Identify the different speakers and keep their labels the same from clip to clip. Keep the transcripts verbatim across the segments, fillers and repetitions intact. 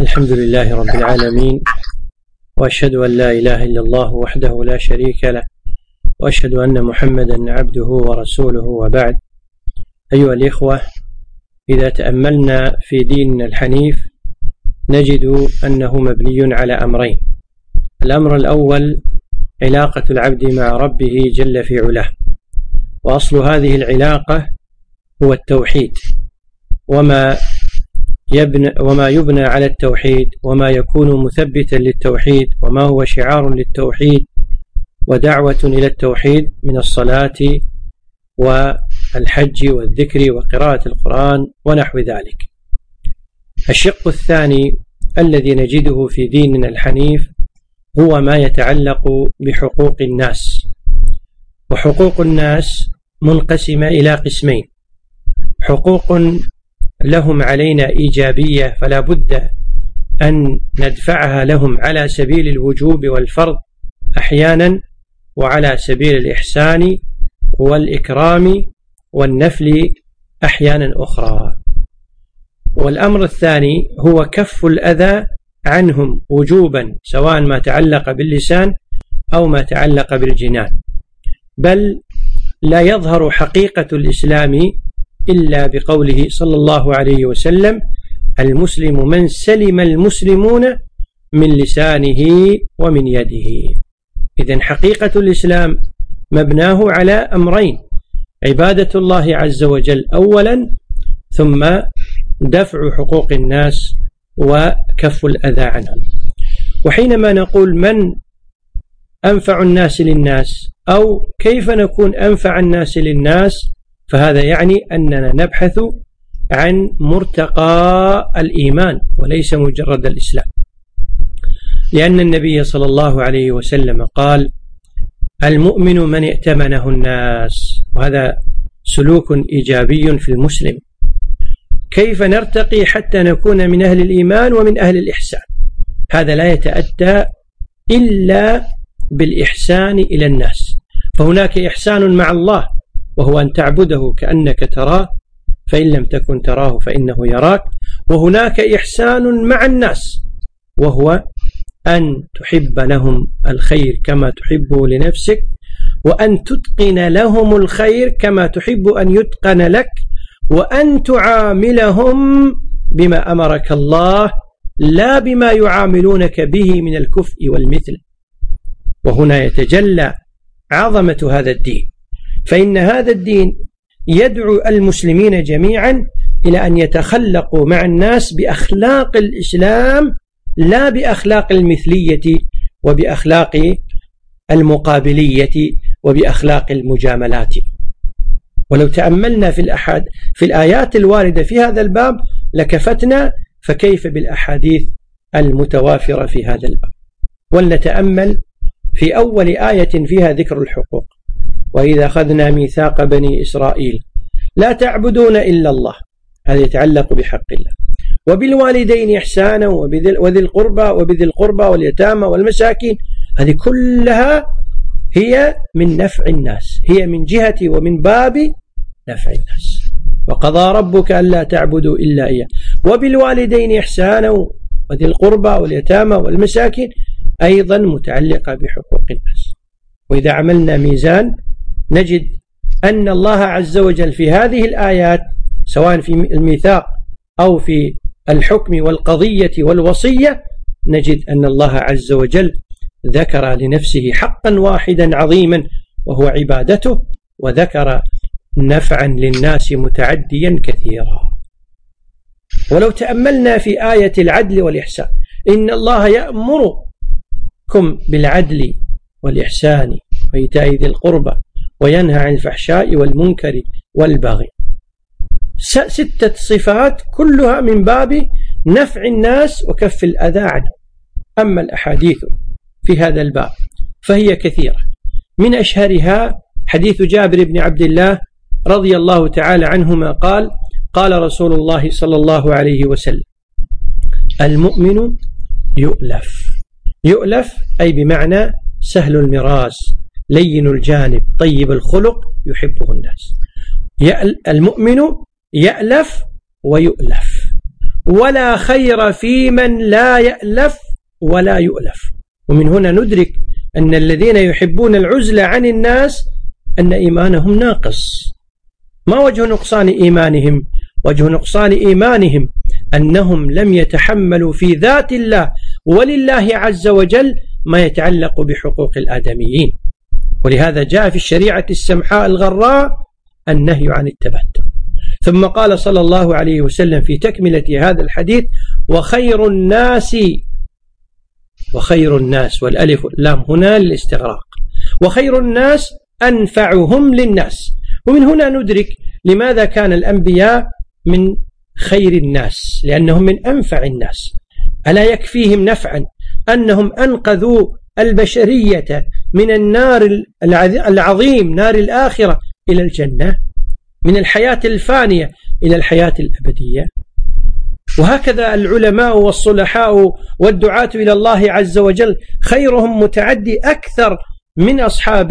Speaker 1: الحمد لله رب العالمين، وأشهد أن لا إله إلا الله وحده لا شريك له، وأشهد أن محمدا عبده ورسوله، وبعد. أيها الإخوة، إذا تأملنا في ديننا الحنيف نجد أنه مبني على أمرين. الأمر الأول علاقة العبد مع ربه جل في علاه، وأصل هذه العلاقة هو التوحيد، وما يبنى, وما يبنى على التوحيد، وما يكون مثبتا للتوحيد، وما هو شعار للتوحيد ودعوة إلى التوحيد من الصلاة والحج والذكر وقراءة القرآن ونحو ذلك. الشق الثاني الذي نجده في ديننا الحنيف هو ما يتعلق بحقوق الناس. وحقوق الناس منقسمة إلى قسمين: حقوق لهم علينا إيجابية فلا بد أن ندفعها لهم على سبيل الوجوب والفرض أحيانا، وعلى سبيل الإحسان والإكرام والنفل أحيانا أخرى. والأمر الثاني هو كف الأذى عنهم وجوبا، سواء ما تعلق باللسان أو ما تعلق بالجنان. بل لا يظهر حقيقة الإسلام إلا بقوله صلى الله عليه وسلم: المسلم من سلم المسلمون من لسانه ومن يده. إذن حقيقة الإسلام مبناه على أمرين: عبادة الله عز وجل أولا، ثم دفع حقوق الناس وكف الأذى عنهم. وحينما نقول من أنفع الناس للناس أو كيف نكون أنفع الناس للناس، فهذا يعني أننا نبحث عن مرتقى الإيمان وليس مجرد الإسلام، لأن النبي صلى الله عليه وسلم قال: المؤمن من ائتمنه الناس. وهذا سلوك إيجابي في المسلم. كيف نرتقي حتى نكون من أهل الإيمان ومن أهل الإحسان؟ هذا لا يتأتى إلا بالإحسان إلى الناس. فهناك إحسان مع الله، وهو أن تعبده كأنك تراه، فإن لم تكن تراه فإنه يراك. وهناك إحسان مع الناس، وهو أن تحب لهم الخير كما تحبه لنفسك، وأن تتقن لهم الخير كما تحب أن يتقن لك، وأن تعاملهم بما أمرك الله لا بما يعاملونك به من الكفء والمثل. وهنا يتجلى عظمة هذا الدين، فإن هذا الدين يدعو المسلمين جميعا إلى أن يتخلقوا مع الناس بأخلاق الإسلام، لا بأخلاق المثلية وبأخلاق المقابلية وبأخلاق المجاملات. ولو تأملنا في الأحاد في الآيات الواردة في هذا الباب لكفتنا، فكيف بالأحاديث المتوافرة في هذا الباب؟ ولنتأمل في أول آية فيها ذكر الحقوق: وإذا أخذنا ميثاق بني إسرائيل لا تعبدون إلا الله. هذا يتعلق بحق الله. وبالوالدين إحسانا وذي القربى وبذي القربى واليتامى والمساكين. هذه كلها هي من نفع الناس، هي من جهة ومن باب نفع الناس. وقضى ربك ألا تعبدوا إلا إياه وبالوالدين إحسانا وذي القربى واليتامى والمساكين، أيضا متعلقة بحقوق الناس. وإذا عملنا ميزان نجد أن الله عز وجل في هذه الآيات، سواء في الميثاق أو في الحكم والقضية والوصية، نجد أن الله عز وجل ذكر لنفسه حقا واحدا عظيما وهو عبادته، وذكر نفعا للناس متعديا كثيرا. ولو تأملنا في آية العدل والإحسان: إن الله يأمركم بالعدل والإحسان وإيتاء ذي القربى وينهى عن الفحشاء والمنكر والبغي. ستة صفات كلها من باب نفع الناس وكف الأذى عنه. أما الأحاديث في هذا الباب فهي كثيرة، من أشهرها حديث جابر بن عبد الله رضي الله تعالى عنهما قال: قال رسول الله صلى الله عليه وسلم: المؤمن يؤلف. يؤلف أي بمعنى سهل المراس، لين الجانب، طيب الخلق، يحبه الناس. المؤمن يألف ويؤلف. ولا خير في من لا يألف ولا يؤلف. ومن هنا ندرك أن الذين يحبون العزلة عن الناس أن إيمانهم ناقص. ما وجه نقصان إيمانهم؟ وجه نقصان إيمانهم أنهم لم يتحملوا في ذات الله ولله عز وجل ما يتعلق بحقوق الآدميين. ولهذا جاء في الشريعة السمحاء الغراء النهي عن التبتل. ثم قال صلى الله عليه وسلم في تكملة هذا الحديث: وخير الناس، وخير الناس والألف واللام هنا للاستغراق، وخير الناس أنفعهم للناس. ومن هنا ندرك لماذا كان الأنبياء من خير الناس، لأنهم من أنفع الناس. ألا يكفيهم نفعا أنهم أنقذوا البشرية من النار العظيم نار الآخرة إلى الجنة، من الحياة الفانية إلى الحياة الأبدية. وهكذا العلماء والصلحاء والدعاة إلى الله عز وجل خيرهم متعدي أكثر من أصحاب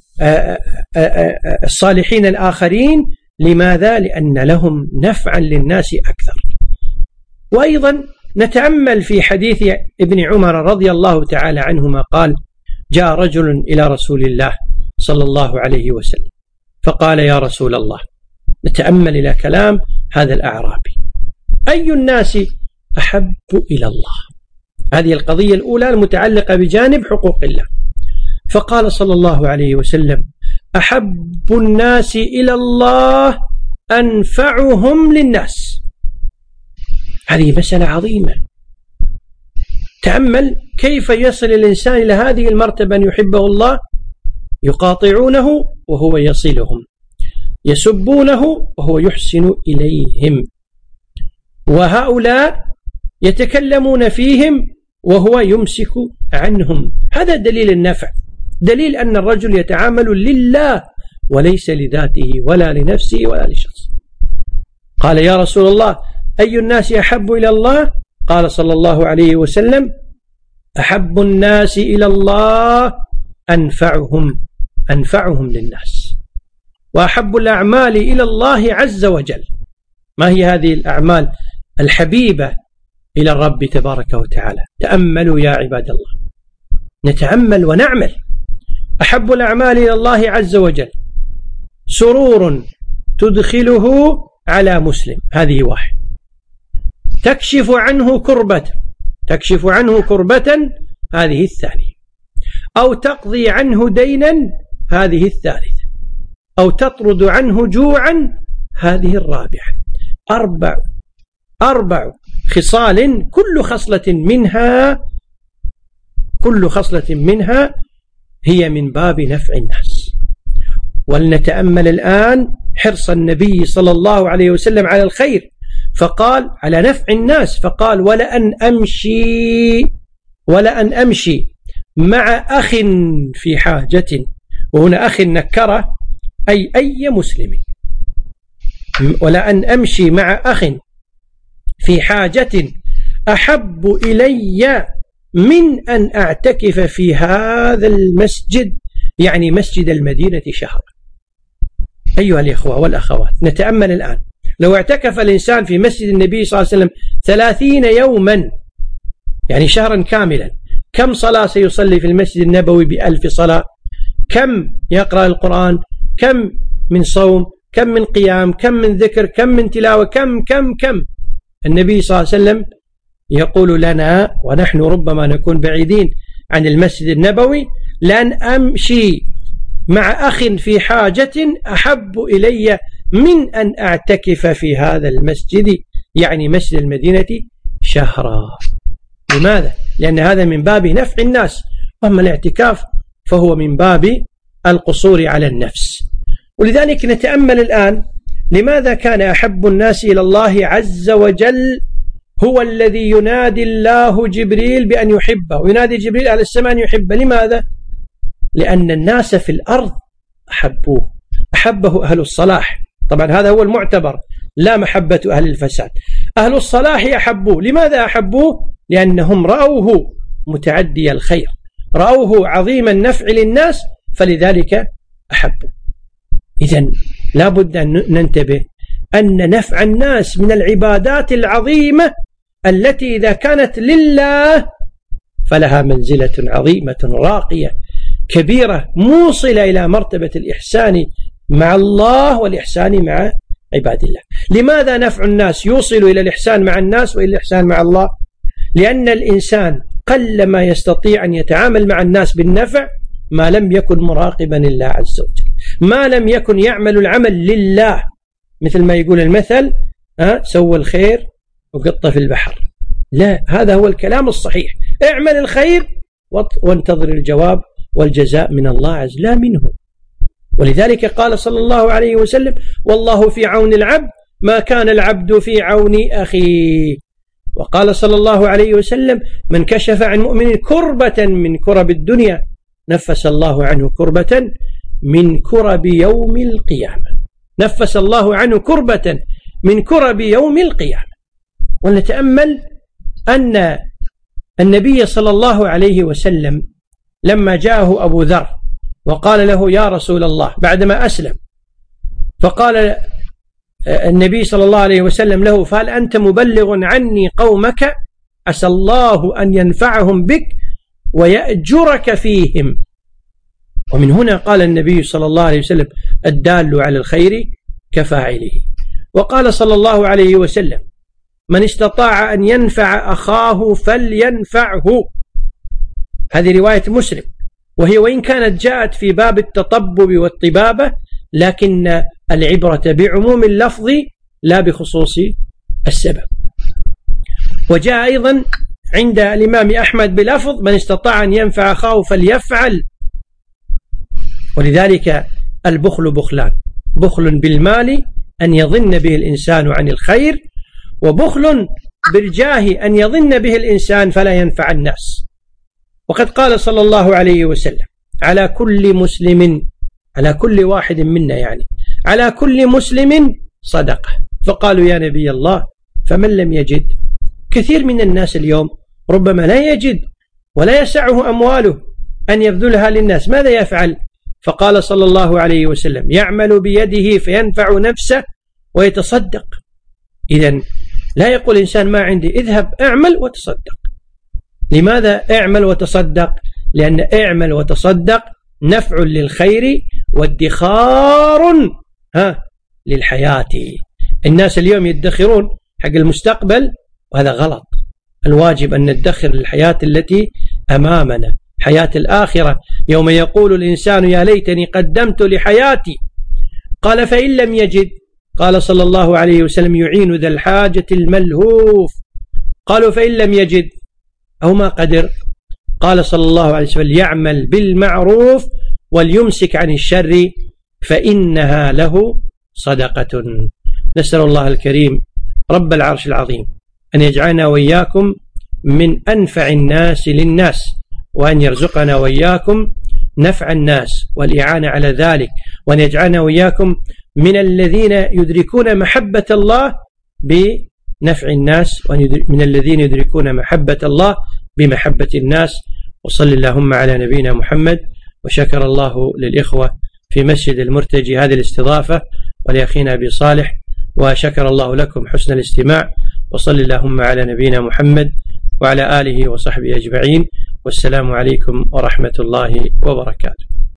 Speaker 1: الصالحين الآخرين. لماذا؟ لأن لهم نفعا للناس أكثر. وأيضا نتأمل في حديث ابن عمر رضي الله تعالى عنهما قال: جاء رجل إلى رسول الله صلى الله عليه وسلم فقال: يا رسول الله، نتأمل إلى كلام هذا الأعرابي، أي الناس أحب إلى الله؟ هذه القضية الأولى المتعلقة بجانب حقوق الله. فقال صلى الله عليه وسلم: أحب الناس إلى الله أنفعهم للناس. هذه مسألة عظيمة. تأمل كيف يصل الإنسان إلى هذه المرتبة أن يحبه الله. يقاطعونه وهو يصلهم، يسبونه وهو يحسن إليهم، وهؤلاء يتكلمون فيهم وهو يمسك عنهم. هذا دليل النفع، دليل أن الرجل يتعامل لله وليس لذاته ولا لنفسه ولا لشخص. قال: يا رسول الله، أي الناس أحب إلى الله؟ قال صلى الله عليه وسلم: أحب الناس إلى الله أنفعهم أنفعهم للناس. وأحب الأعمال إلى الله عز وجل. ما هي هذه الأعمال الحبيبة إلى الرب تبارك وتعالى؟ تأملوا يا عباد الله، نتأمل ونعمل. أحب الأعمال إلى الله عز وجل سرور تدخله على مسلم، هذه واحد. تكشف عنه كربة تكشف عنه كربة هذه الثانية. أو تقضي عنه دينا، هذه الثالثة. أو تطرد عنه جوعا، هذه الرابعة. أربع أربع خصال كل خصلة منها كل خصلة منها هي من باب نفع الناس. ولنتأمل الآن حرص النبي صلى الله عليه وسلم على الخير، فقال على نفع الناس، فقال: ولأن أمشي ولأن أمشي مع أخ في حاجة. وهنا أخ نكرة أي أي مسلم. ولأن أمشي مع أخ في حاجة أحب إلي من أن أعتكف في هذا المسجد، يعني مسجد المدينة، شهر. أيها الإخوة والأخوات، نتأمل الآن. لو اعتكف الإنسان في مسجد النبي صلى الله عليه وسلم ثلاثين يوما، يعني شهرا كاملا، كم صلاة سيصلي في المسجد النبوي؟ بألف صلاة. كم يقرأ القرآن؟ كم من صوم؟ كم من قيام؟ كم من ذكر؟ كم من تلاوة؟ كم كم كم النبي صلى الله عليه وسلم يقول لنا، ونحن ربما نكون بعيدين عن المسجد النبوي: لأن أمشي مع أخ في حاجة أحب إلي من أن أعتكف في هذا المسجد، يعني مسجد المدينة، شهرا. لماذا؟ لأن هذا من باب نفع الناس، وأما الاعتكاف فهو من باب القصور على النفس. ولذلك نتأمل الآن لماذا كان أحب الناس إلى الله عز وجل هو الذي ينادي الله جبريل بأن يحبه، وينادي جبريل على السماء أن يحبه. لماذا؟ لأن الناس في الأرض أحبوه، أحبه أهل الصلاح. طبعا هذا هو المعتبر، لا محبة أهل الفساد. أهل الصلاح أحبوه. لماذا أحبوه؟ لأنهم رأوه متعدي الخير، رأوه عظيم النفع للناس، فلذلك أحبوا. إذن لا بد أن ننتبه أن نفع الناس من العبادات العظيمة التي إذا كانت لله فلها منزلة عظيمة راقية كبيرة موصلة إلى مرتبة الإحسان مع الله والإحسان مع عباد الله. لماذا نفع الناس يوصل إلى الإحسان مع الناس وإلى الإحسان مع الله؟ لأن الإنسان قلما يستطيع أن يتعامل مع الناس بالنفع ما لم يكن مراقبا لله عز وجل، ما لم يكن يعمل العمل لله، مثل ما يقول المثل أه سوى الخير وقطه في البحر. لا، هذا هو الكلام الصحيح، اعمل الخير وانتظر الجواب والجزاء من الله عز وجل لا منه. ولذلك قال صلى الله عليه وسلم: والله في عون العبد ما كان العبد في عون أخيه. وقال صلى الله عليه وسلم: من كشف عن مؤمن كربة من كرب الدنيا نفس الله عنه كربة من كرب يوم القيامة. نفس الله عنه كربة من كرب يوم القيامة. ونتأمل أن النبي صلى الله عليه وسلم لما جاءه أبو ذر وقال له: يا رسول الله، بعدما أسلم، فقال النبي صلى الله عليه وسلم له: فهل أنت مبلغ عني قومك؟ عسى الله أن ينفعهم بك ويأجرك فيهم. ومن هنا قال النبي صلى الله عليه وسلم: الدال على الخير كفاعله. وقال صلى الله عليه وسلم: من استطاع أن ينفع أخاه فلينفعه. هذه رواية مسلم، وهي وإن كانت جاءت في باب التطبب والطبابة لكن العبرة بعموم اللفظ لا بخصوص السبب. وجاء أيضا عند الإمام أحمد بلفظ: من استطاع أن ينفع أخاه فليفعل. ولذلك البخل بخلان: بخل بالمال أن يظن به الإنسان عن الخير، وبخل بالجاه أن يظن به الإنسان فلا ينفع الناس. وقد قال صلى الله عليه وسلم: على كل مسلم، على كل واحد منا يعني، على كل مسلم صدقة. فقالوا: يا نبي الله فمن لم يجد؟ كثير من الناس اليوم ربما لا يجد ولا يسعه أمواله أن يبذلها للناس، ماذا يفعل؟ فقال صلى الله عليه وسلم: يعمل بيده فينفع نفسه ويتصدق. إذن لا يقول إنسان ما عندي، اذهب اعمل وتصدق. لماذا اعمل وتصدق؟ لأن اعمل وتصدق نفع للخير وادخار ها للحياة. الناس اليوم يدخرون حق المستقبل وهذا غلط. الواجب أن ندخر للحياة التي أمامنا، حياة الآخرة، يوم يقول الإنسان: يا ليتني قدمت لحياتي. قال: فإن لم يجد؟ قال صلى الله عليه وسلم: يعين ذا الحاجة الملهوف. قالوا: فإن لم يجد أو ما قدر؟ قال صلى الله عليه وسلم: يعمل بالمعروف وليمسك عن الشر فإنها له صدقة. نسأل الله الكريم رب العرش العظيم أن يجعلنا وإياكم من أنفع الناس للناس، وأن يرزقنا وإياكم نفع الناس والإعانة على ذلك، وأن يجعلنا وإياكم من الذين يدركون محبة الله بنفع الناس، ومن الذين يدركون محبة الله بمحبة الناس. وصل اللهم على نبينا محمد. وشكر الله للإخوة في مسجد المرتجي هذه الاستضافة، ولأخينا أبي صالح، وشكر الله لكم حسن الاستماع. وصل اللهم على نبينا محمد وعلى آله وصحبه أجمعين، والسلام عليكم ورحمة الله وبركاته.